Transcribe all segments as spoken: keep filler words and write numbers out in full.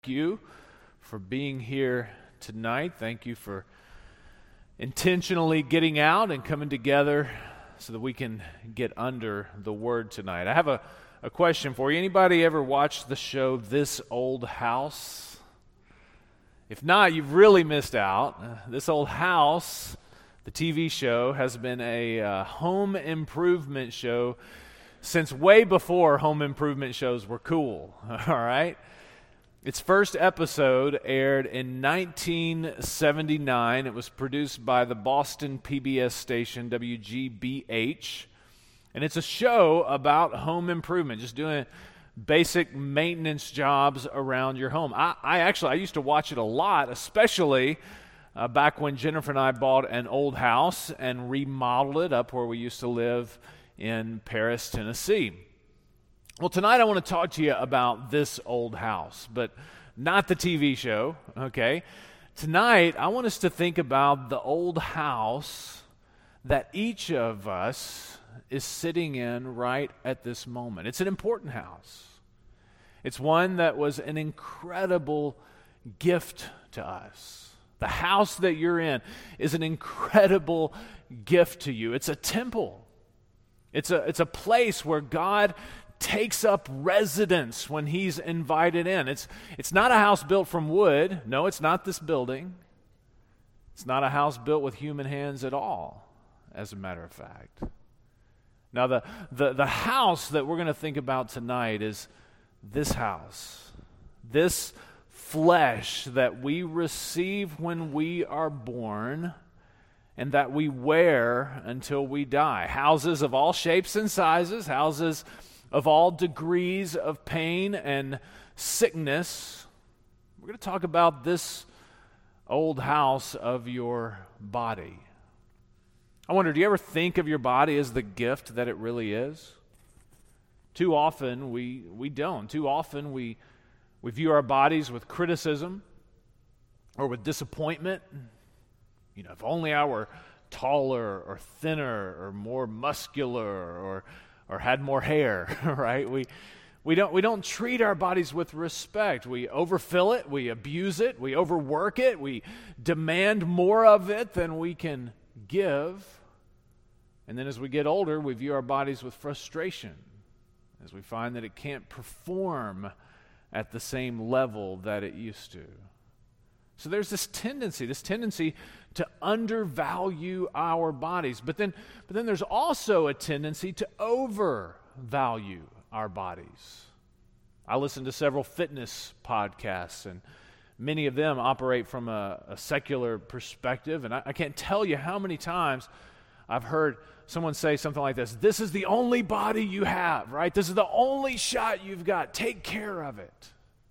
you for being here tonight. Thank you for intentionally getting out and coming together so that we can get under the Word tonight. I have a, a question for you. Anybody ever watched the show This Old House? If not, you've really missed out. Uh, This Old House, the T V show, has been a uh, home improvement show since way before home improvement shows were cool, all right? Its first episode aired in nineteen seventy-nine. It was produced by the Boston P B S station W G B H. And it's a show about home improvement, just doing basic maintenance jobs around your home. I, I actually, I used to watch it a lot, especially uh, back when Jennifer and I bought an old house and remodeled it up where we used to live in Paris, Tennessee. Well, tonight I want to talk to you about This Old House, but not the T V show, okay? Tonight, I want us to think about the old house that each of us is sitting in right at this moment. It's an important house. It's one that was an incredible gift to us. The house that you're in is an incredible gift to you. It's a temple. It's a, it's a place where God takes up residence when he's invited in. It's it's not a house built from wood. No, it's not this building. It's not a house built with human hands at all, as a matter of fact. Now, the the, the house that we're going to think about tonight is this house. This flesh that we receive when we are born and that we wear until we die. Houses of all shapes and sizes, houses of all degrees of pain and sickness. We're going to talk about this old house of your body. I wonder, do you ever think of your body as the gift that it really is? Too often we we don't. Too often we we view our bodies with criticism or with disappointment. You know, if only I were taller or thinner or more muscular or or had more hair, right? We we don't we don't treat our bodies with respect. We overfill it, we abuse it, we overwork it, we demand more of it than we can give. And then as we get older, we view our bodies with frustration as we find that it can't perform at the same level that it used to. So there's this tendency, this tendency to undervalue our bodies. But then, but then there's also a tendency to overvalue our bodies. I listen to several fitness podcasts, and many of them operate from a, a secular perspective. And I, I can't tell you how many times I've heard someone say something like this: this is the only body you have, right? This is the only shot you've got. Take care of it.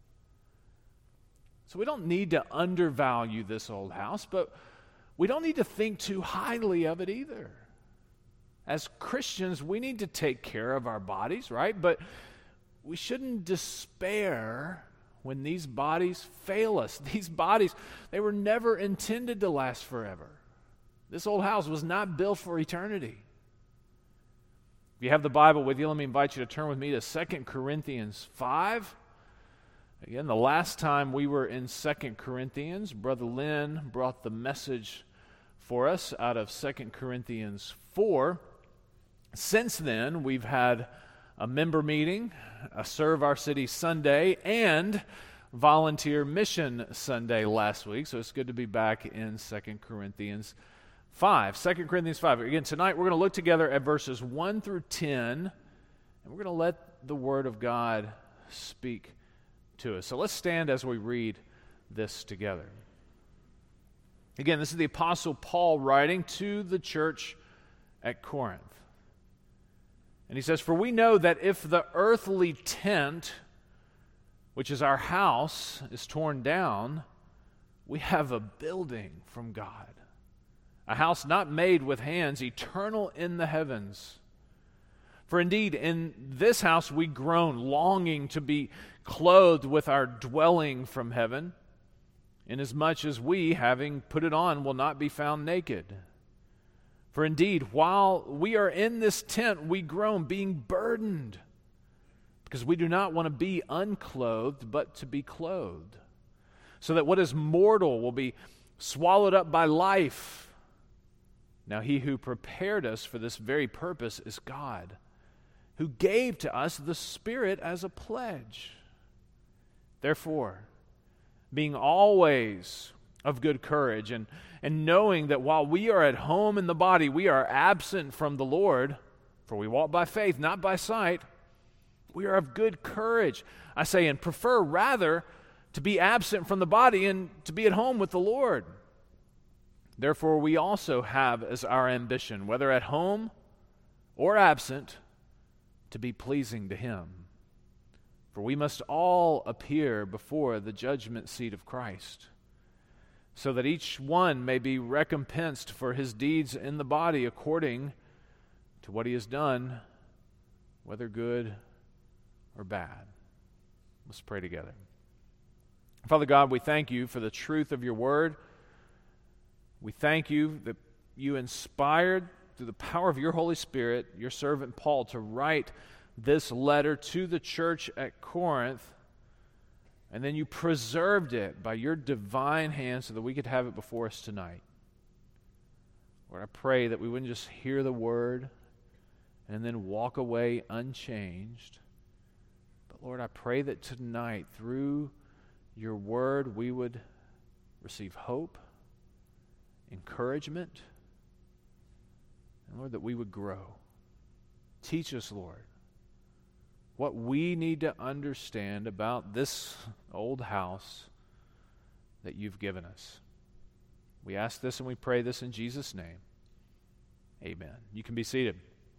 So we don't need to undervalue this old house, but we don't need to think too highly of it either. As Christians, we need to take care of our bodies, right? But we shouldn't despair when these bodies fail us. These bodies, they were never intended to last forever. This old house was not built for eternity. If you have the Bible with you, let me invite you to turn with me to Second Corinthians five. Again, the last time we were in Second Corinthians, Brother Lynn brought the message for us out of Second Corinthians four. Since then, we've had a member meeting, a Serve Our City Sunday, and Volunteer Mission Sunday last week. So it's good to be back in Second Corinthians five. Second Corinthians five. Again, tonight we're going to look together at verses one through ten, and we're going to let the Word of God speak to us. So let's stand as we read this together. Again, this is the Apostle Paul writing to the church at Corinth. And he says, "For we know that if the earthly tent, which is our house, is torn down, we have a building from God, a house not made with hands, eternal in the heavens. For indeed, in this house we groan, longing to be clothed with our dwelling from heaven, inasmuch as we, having put it on, will not be found naked. For indeed, while we are in this tent, we groan, being burdened, because we do not want to be unclothed, but to be clothed, so that what is mortal will be swallowed up by life. Now he who prepared us for this very purpose is God, who gave to us the Spirit as a pledge. Therefore, being always of good courage, and, and knowing that while we are at home in the body, we are absent from the Lord, for we walk by faith, not by sight, we are of good courage. I say, and prefer rather to be absent from the body and to be at home with the Lord. Therefore, we also have as our ambition, whether at home or absent, to be pleasing to Him. For we must all appear before the judgment seat of Christ, so that each one may be recompensed for his deeds in the body according to what he has done, whether good or bad. Let's pray together. Father God, we thank you for the truth of your word. We thank you that you inspired, through the power of your Holy Spirit, your servant Paul to write this letter to the church at Corinth, and then you preserved it by your divine hand so that we could have it before us tonight. Lord, I pray that we wouldn't just hear the word and then walk away unchanged. But Lord, I pray that tonight, through your word, we would receive hope, encouragement, and Lord, that we would grow. Teach us, Lord, what we need to understand about this old house that you've given us. We ask this and we pray this in Jesus' name. Amen. You can be seated.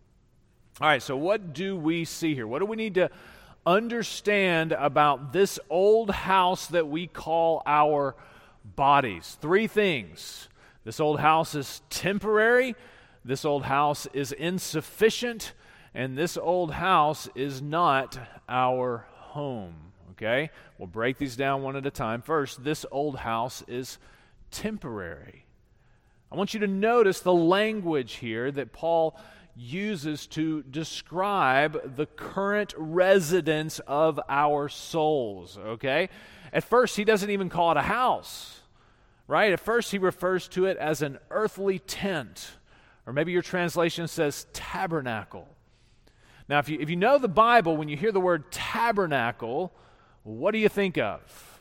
All right, so what do we see here? What do we need to understand about this old house that we call our bodies? Three things. This old house is temporary. This old house is insufficient. And this old house is not our home, okay? We'll break these down one at a time. First, this old house is temporary. I want you to notice the language here that Paul uses to describe the current residence of our souls, okay? At first, he doesn't even call it a house, right? At first, he refers to it as an earthly tent, or maybe your translation says tabernacle. Now, if you, if you know the Bible, when you hear the word tabernacle, what do you think of?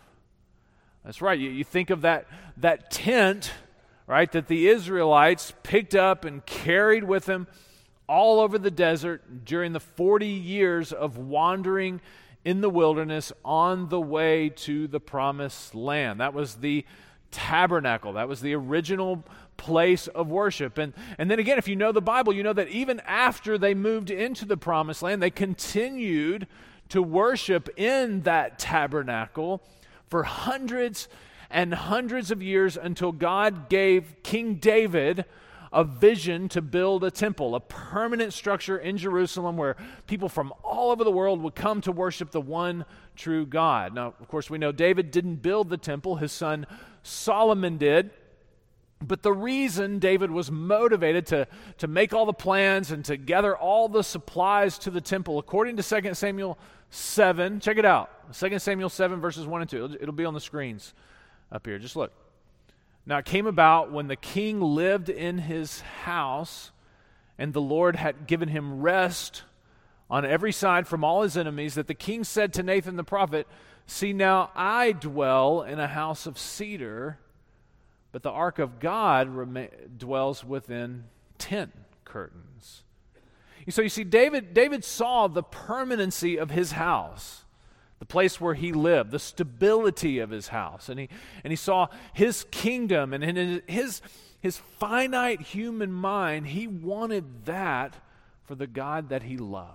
That's right, you, you think of that, that tent, right, that the Israelites picked up and carried with them all over the desert during the forty years of wandering in the wilderness on the way to the promised land. That was the tabernacle. That was the original place of worship. And, and then again, if you know the Bible, you know that even after they moved into the promised land, they continued to worship in that tabernacle for hundreds and hundreds of years until God gave King David a vision to build a temple, a permanent structure in Jerusalem where people from all over the world would come to worship the one true God. Now, of course, we know David didn't build the temple. His son Solomon did. But the reason David was motivated to, to make all the plans and to gather all the supplies to the temple, according to Second Samuel seven, check it out, Second Samuel seven, verses one and two. It'll, it'll be on the screens up here. Just look. Now it came about when the king lived in his house, and the Lord had given him rest on every side from all his enemies, that the king said to Nathan the prophet, "See, now I dwell in a house of cedar, but the ark of God rem- dwells within tent curtains." So you see, David, David saw the permanency of his house, the place where he lived, the stability of his house, and he and he saw his kingdom, and in his his finite human mind, he wanted that for the God that he loved.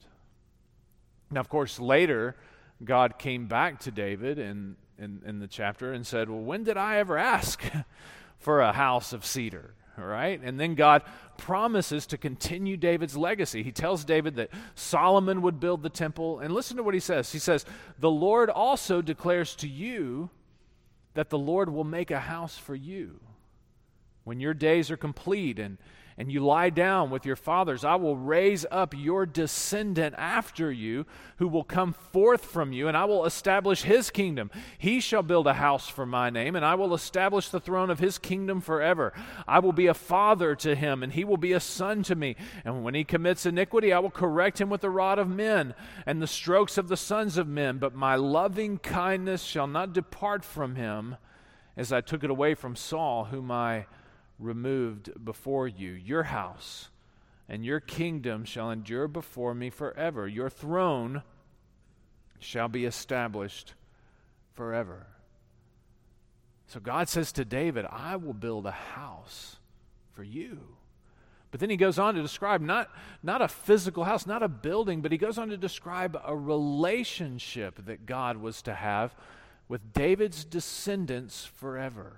Now, of course, later God came back to David and. In, in the chapter and said, well, when did I ever ask for a house of cedar? All right? And then God promises to continue David's legacy. He tells David that Solomon would build the temple. And listen to what he says. He says, the Lord also declares to you that the Lord will make a house for you when your days are complete and, and you lie down with your fathers, I will raise up your descendant after you, who will come forth from you, and I will establish his kingdom. He shall build a house for my name, and I will establish the throne of his kingdom forever. I will be a father to him, and he will be a son to me. And when he commits iniquity, I will correct him with the rod of men and the strokes of the sons of men. But my loving kindness shall not depart from him, as I took it away from Saul, whom I removed before you. Your house and your kingdom shall endure before me forever. Your throne shall be established forever. So God says to David, I will build a house for you. But then he goes on to describe not, not a physical house, not a building, but he goes on to describe a relationship that God was to have with David's descendants forever.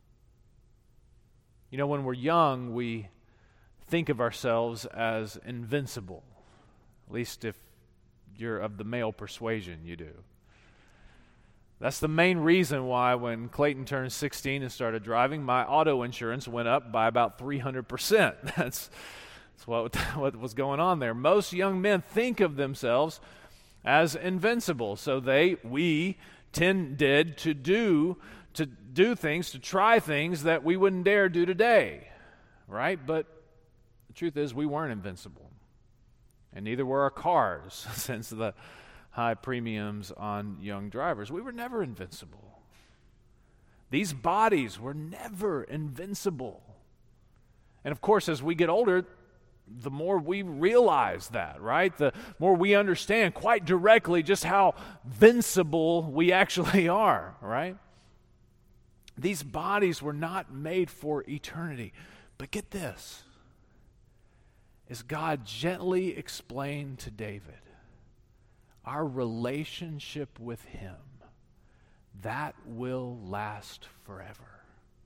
You know, when we're young, we think of ourselves as invincible. At least if you're of the male persuasion, you do. That's the main reason why when Clayton turned sixteen and started driving, my auto insurance went up by about three hundred percent. That's, that's what, what was going on there. Most young men think of themselves as invincible. So they, we, tended to do to do things, to try things that we wouldn't dare do today, right? But the truth is we weren't invincible, and neither were our cars, since the high premiums on young drivers. We were never invincible. These bodies were never invincible. And of course, as we get older, the more we realize that, right? The more we understand quite directly just how invincible we actually are, right? These bodies were not made for eternity. But get this, as God gently explained to David, our relationship with him, that will last forever.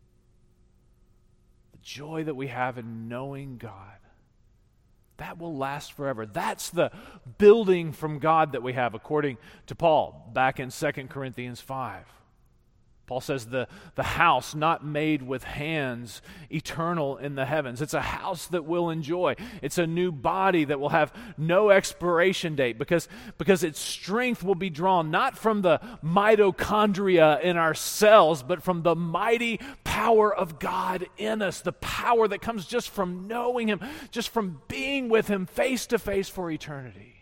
The joy that we have in knowing God, that will last forever. That's the building from God that we have, according to Paul, back in Second Corinthians five. Paul says the, the house not made with hands, eternal in the heavens. It's a house that we'll enjoy. It's a new body that will have no expiration date because, because its strength will be drawn not from the mitochondria in our cells, but from the mighty power of God in us, the power that comes just from knowing him, just from being with him face to face for eternity.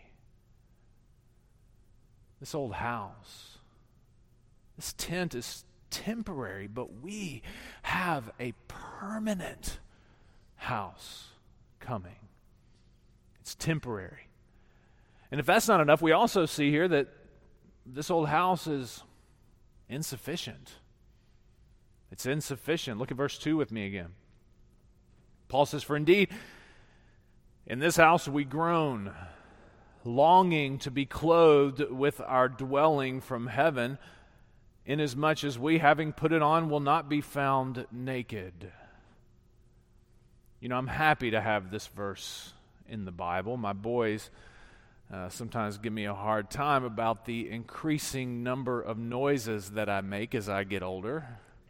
This old house, this tent is temporary, but we have a permanent house coming. It's temporary. And if that's not enough, we also see here that this old house is insufficient. It's insufficient. Look at verse two with me again. Paul says, "For indeed, in this house we groan, longing to be clothed with our dwelling from heaven, inasmuch as we, having put it on, will not be found naked." You know, I'm happy to have this verse in the Bible. My boys uh, sometimes give me a hard time about the increasing number of noises that I make as I get older.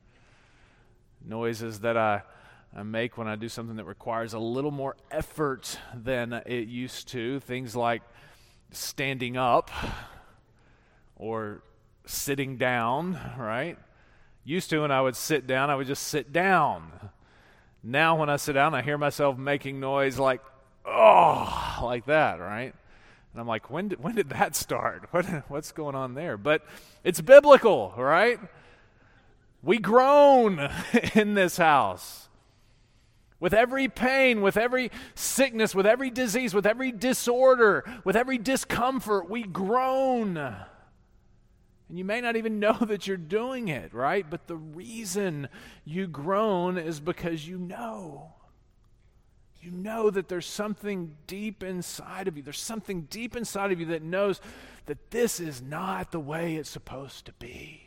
Noises that I, I make when I do something that requires a little more effort than it used to. Things like standing up or sitting down, right? Used to when I would sit down, I would just sit down. Now when I sit down, I hear myself making noise like, oh, like that, right? And I'm like, when did, when did that start? What, what's going on there? But it's biblical, right? We groan in this house. With every pain, with every sickness, with every disease, with every disorder, with every discomfort, we groan. And you may not even know that you're doing it, right? But the reason you groan is because you know. You know that there's something deep inside of you. There's something deep inside of you that knows that this is not the way it's supposed to be.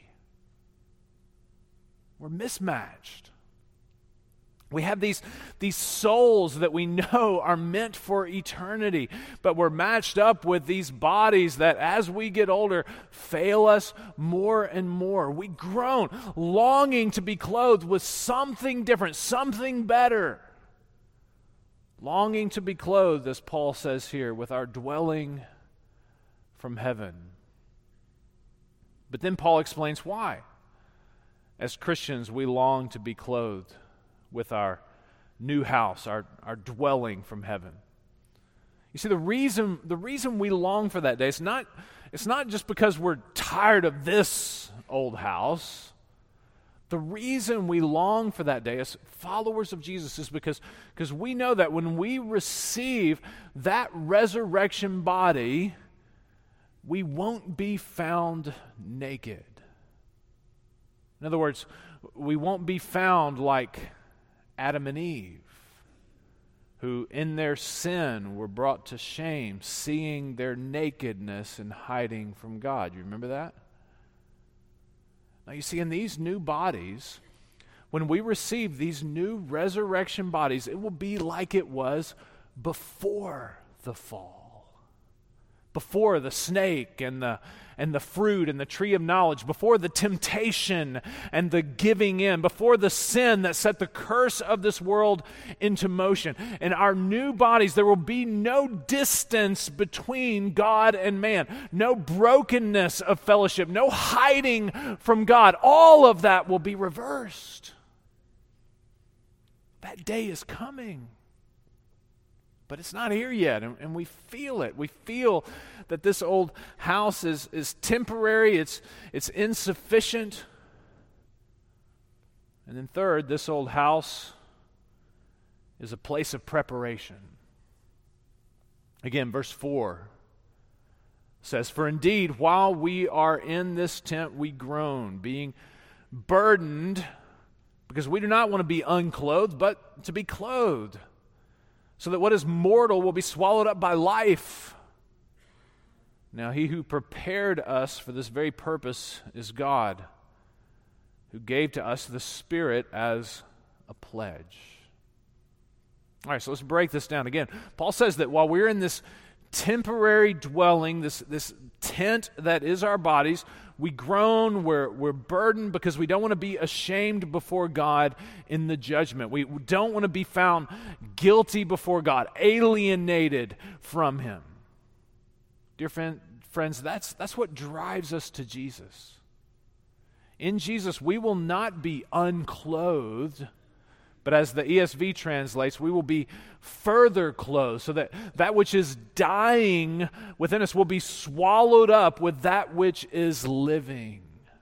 We're mismatched. We have these, these souls that we know are meant for eternity, but we're matched up with these bodies that as we get older fail us more and more. We groan, longing to be clothed with something different, something better. longing to be clothed, as Paul says here, with our dwelling from heaven. But then Paul explains why. As Christians, we long to be clothed with our new house, our, our dwelling from heaven. You see, the reason the reason we long for that day, it's not, it's not just because we're tired of this old house. The reason we long for that day as followers of Jesus is because, because we know that when we receive that resurrection body, we won't be found naked. In other words, we won't be found like Adam and Eve, who in their sin were brought to shame, seeing their nakedness and hiding from God. You remember that? Now you see, in these new bodies, when we receive these new resurrection bodies, it will be like it was before the fall. Before the snake and the and the fruit and the tree of knowledge, before the temptation and the giving in, before the sin that set the curse of this world into motion. In our new bodies, there will be no distance between God and man, no brokenness of fellowship, no hiding from God. All of that will be reversed. That day is coming. But it's not here yet, and, and we feel it. We feel that this old house is, is temporary, it's, it's insufficient. And then third, this old house is a place of preparation. Again, verse four says, "For indeed, while we are in this tent, we groan, being burdened, because we do not want to be unclothed, but to be clothed, so that what is mortal will be swallowed up by life. Now he who prepared us for this very purpose is God, who gave to us the Spirit as a pledge." All right, so let's break this down again. Paul says that while we're in this temporary dwelling, this, this tent that is our bodies, we groan, we're, we're burdened because we don't want to be ashamed before God in the judgment. We don't want to be found guilty before God, alienated from Him. Dear friend, friends, that's, that's what drives us to Jesus. In Jesus, we will not be unclothed, but as the E S V translates, we will be further clothed, so that that which is dying within us will be swallowed up with that which is living.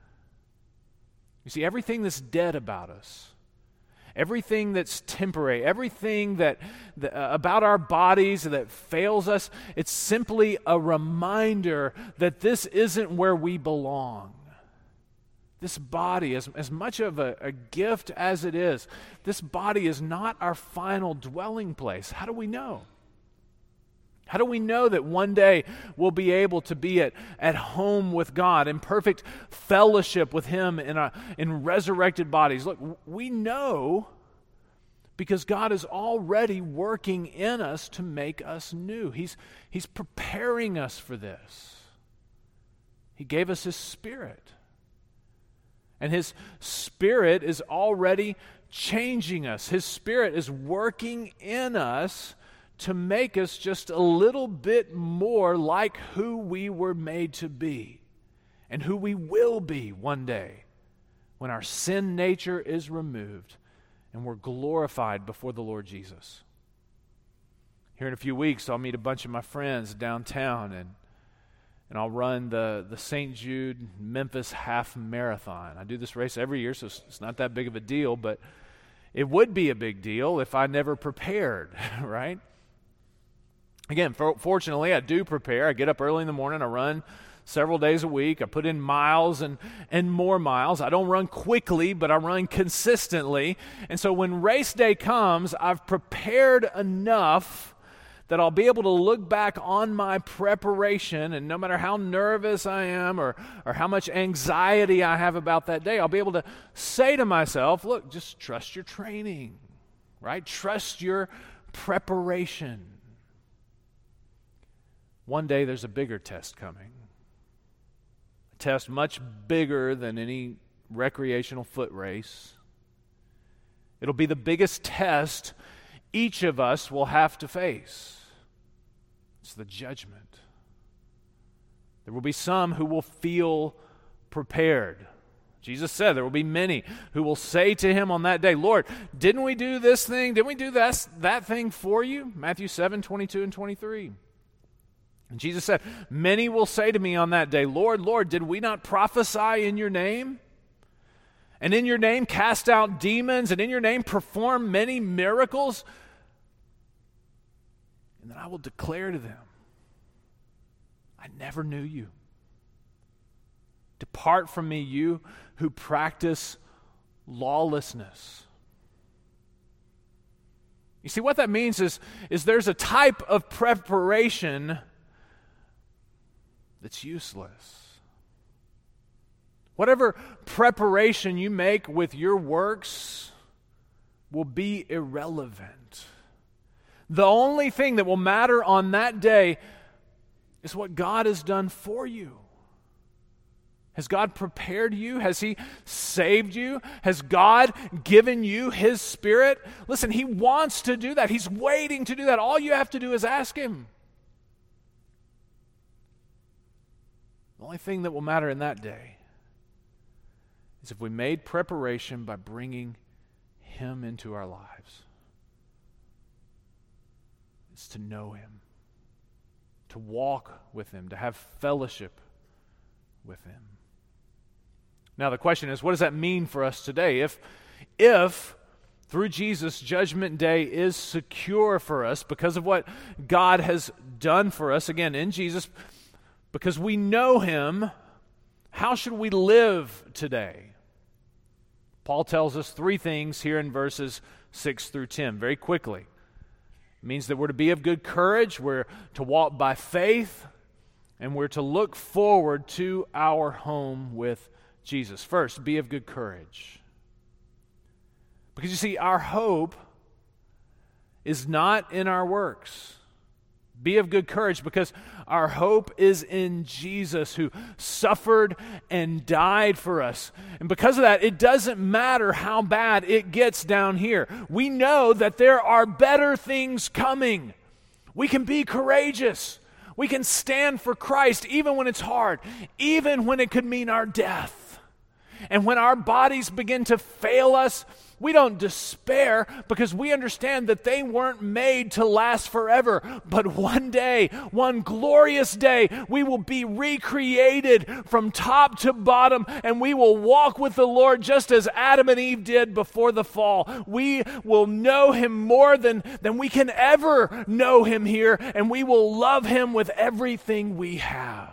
You see, everything that's dead about us, everything that's temporary, everything that, that uh, about our bodies that fails us, it's simply a reminder that this isn't where we belong. This body, as, as much of a, a gift as it is, this body is not our final dwelling place. How do we know? How do we know that one day we'll be able to be at, at home with God, in perfect fellowship with Him in, a, in resurrected bodies? Look, we know because God is already working in us to make us new. He's, he's preparing us for this. He gave us His Spirit. And His Spirit is already changing us. His Spirit is working in us to make us just a little bit more like who we were made to be and who we will be one day when our sin nature is removed and we're glorified before the Lord Jesus. Here in a few weeks, I'll meet a bunch of my friends downtown, and And I'll run the, the Saint Jude Memphis Half Marathon. I do this race every year, so it's, it's not that big of a deal, but it would be a big deal if I never prepared, right? Again, for, fortunately, I do prepare. I get up early in the morning. I run several days a week. I put in miles and, and more miles. I don't run quickly, but I run consistently. And so when race day comes, I've prepared enough that I'll be able to look back on my preparation, and no matter how nervous I am or, or how much anxiety I have about that day, I'll be able to say to myself, look, just trust your training, right? Trust your preparation. One day there's a bigger test coming, a test much bigger than any recreational foot race. It'll be the biggest test each of us will have to face. It's the judgment. There will be some who will feel prepared. Jesus said there will be many who will say to him on that day, Lord, didn't we do this thing? Didn't we do that, that thing for you? Matthew seven, twenty-two and twenty-three. And Jesus said, many will say to me on that day, Lord, Lord, did we not prophesy in your name? And in your name cast out demons, and in your name perform many miracles? And then I will declare to them, I never knew you. Depart from me, you who practice lawlessness. You see, what that means is, is there's a type of preparation that's useless. Whatever preparation you make with your works will be irrelevant. The only thing that will matter on that day is what God has done for you. Has God prepared you? Has He saved you? Has God given you His Spirit? Listen, He wants to do that. He's waiting to do that. All you have to do is ask Him. The only thing that will matter in that day is if we made preparation by bringing Him into our lives. It's to know Him, to walk with Him, to have fellowship with Him. Now the question is, what does that mean for us today? If, if through Jesus, Judgment Day is secure for us because of what God has done for us, again, in Jesus, because we know Him, how should we live today? Paul tells us three things here in verses six through ten, very quickly. It means that we're to be of good courage, we're to walk by faith, and we're to look forward to our home with Jesus. First, be of good courage. Because you see, our hope is not in our works. Be of good courage because our hope is in Jesus who suffered and died for us. And because of that, it doesn't matter how bad it gets down here. We know that there are better things coming. We can be courageous. We can stand for Christ even when it's hard, even when it could mean our death. And when our bodies begin to fail us, we don't despair because we understand that they weren't made to last forever. But one day, one glorious day, we will be recreated from top to bottom and we will walk with the Lord just as Adam and Eve did before the fall. We will know Him more than, than we can ever know Him here, and we will love Him with everything we have.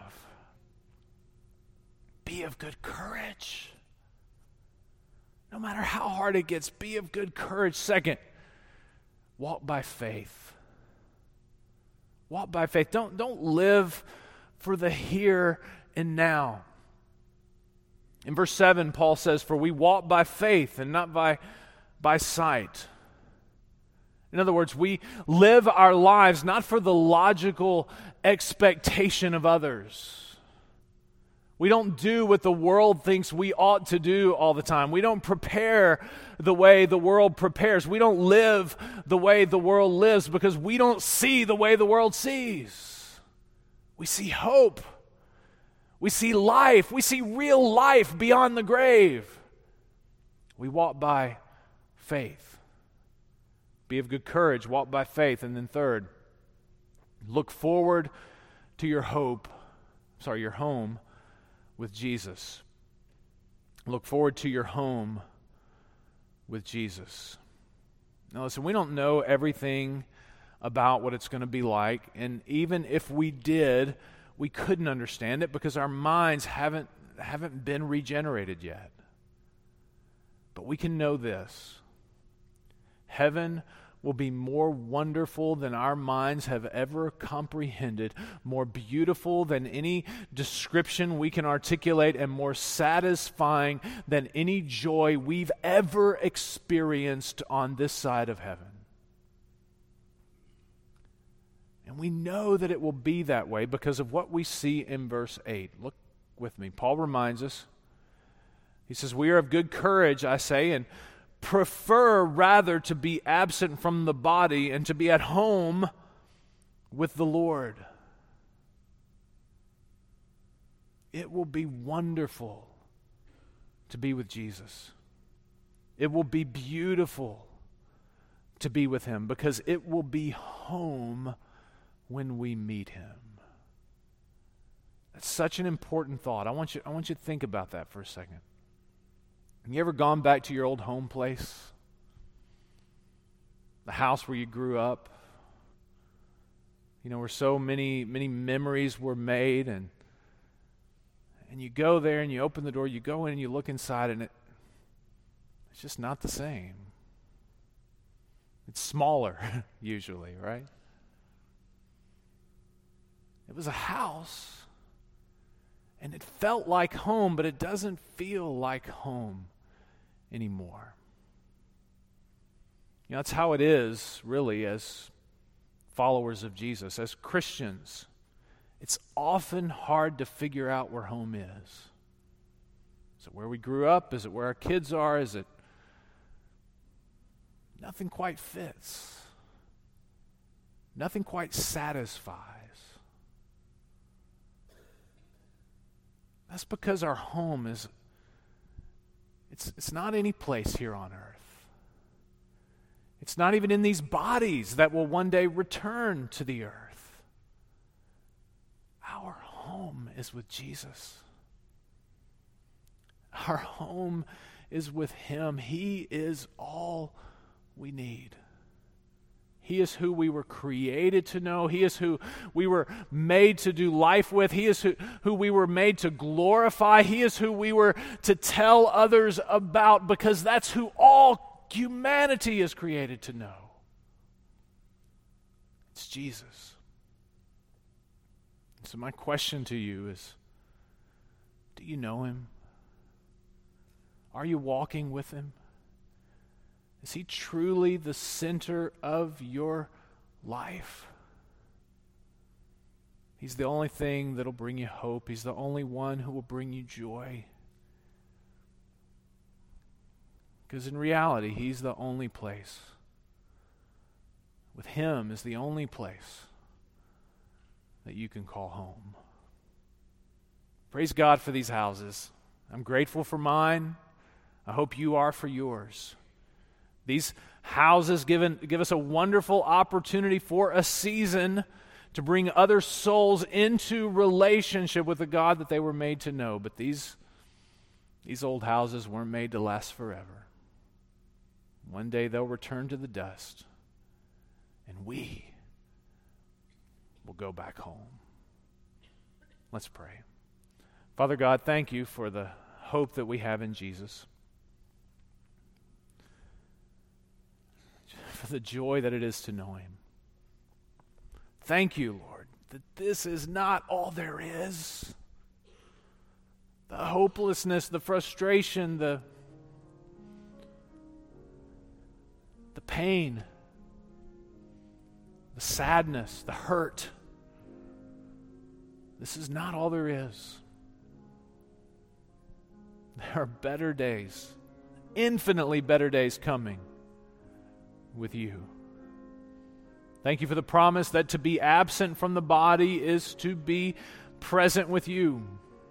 Be of good courage. No matter how hard it gets, be of good courage. Second, walk by faith. Walk by faith. Don't, don't live for the here and now. In verse seven, Paul says, for we walk by faith and not by, by sight. In other words, we live our lives not for the logical expectation of others. We don't do what the world thinks we ought to do all the time. We don't prepare the way the world prepares. We don't live the way the world lives because we don't see the way the world sees. We see hope. We see life. We see real life beyond the grave. We walk by faith. Be of good courage. Walk by faith. And then third, look forward to your hope, sorry, your home with Jesus. Look forward to your home with Jesus. Now listen, we don't know everything about what it's going to be like, and even if we did, we couldn't understand it because our minds haven't haven't been regenerated yet. But we can know this. Heaven will be more wonderful than our minds have ever comprehended, more beautiful than any description we can articulate, and more satisfying than any joy we've ever experienced on this side of heaven. And we know that it will be that way because of what we see in verse eight. Look with me. Paul reminds us. He says, we are of good courage, I say, and prefer rather to be absent from the body and to be at home with the Lord. It will be wonderful to be with Jesus. It will be beautiful to be with Him because it will be home when we meet Him. That's such an important thought. I want you, I want you to think about that for a second. Have you ever gone back to your old home place? The house where you grew up? You know, where so many, many memories were made, and and you go there and you open the door, you go in and you look inside, and it it's just not the same. It's smaller, usually, right? It was a house, and it felt like home, but it doesn't feel like home anymore. You know, that's how it is, really, as followers of Jesus, as Christians. It's often hard to figure out where home is. Is it where we grew up? Is it where our kids are? Is it... Nothing quite fits. Nothing quite satisfies. That's because our home is, it's, it's not any place here on earth. It's not even in these bodies that will one day return to the earth. Our home is with Jesus. Our home is with Him. He is all we need. He is who we were created to know. He is who we were made to do life with. He is who, who we were made to glorify. He is who we were to tell others about, because that's who all humanity is created to know. It's Jesus. So my question to you is, do you know Him? Are you walking with Him? Is He truly the center of your life? He's the only thing that'll bring you hope. He's the only one who will bring you joy. Because in reality, He's the only place. With Him is the only place that you can call home. Praise God for these houses. I'm grateful for mine. I hope you are for yours. These houses give, give us a wonderful opportunity for a season to bring other souls into relationship with the God that they were made to know. But these, these old houses weren't made to last forever. One day they'll return to the dust, and we will go back home. Let's pray. Father God, thank you for the hope that we have in Jesus, for the joy that it is to know Him. Thank you, Lord, that this is not all there is. The hopelessness, the frustration, the, the pain, the sadness, the hurt. This is not all there is. There are better days, infinitely better days coming with you. Thank you for the promise that to be absent from the body is to be present with you.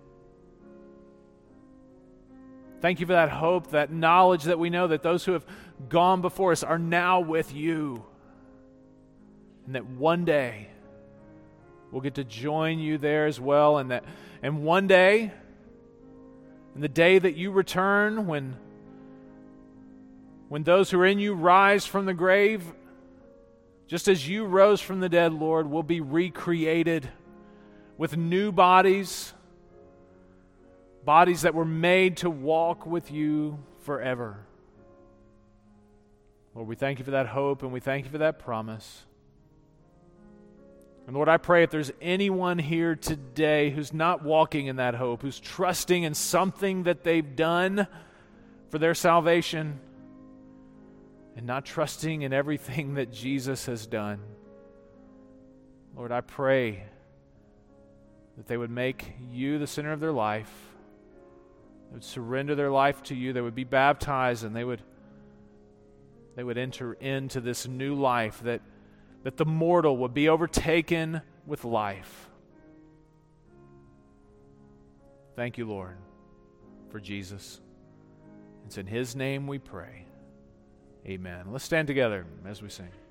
Thank you for that hope, that knowledge that we know that those who have gone before us are now with you. And that one day we'll get to join you there as well. And that and one day, in the day that you return, when, when those who are in you rise from the grave, just as you rose from the dead, Lord, we'll be recreated with new bodies, bodies that were made to walk with you forever. Lord, we thank you for that hope, and we thank you for that promise. And Lord, I pray if there's anyone here today who's not walking in that hope, who's trusting in something that they've done for their salvation and not trusting in everything that Jesus has done, Lord, I pray that they would make you the center of their life. They would surrender their life to you. They would be baptized, and they would they would enter into this new life, that, that the mortal would be overtaken with life. Thank you, Lord, for Jesus. It's in His name we pray. Amen. Let's stand together as we sing.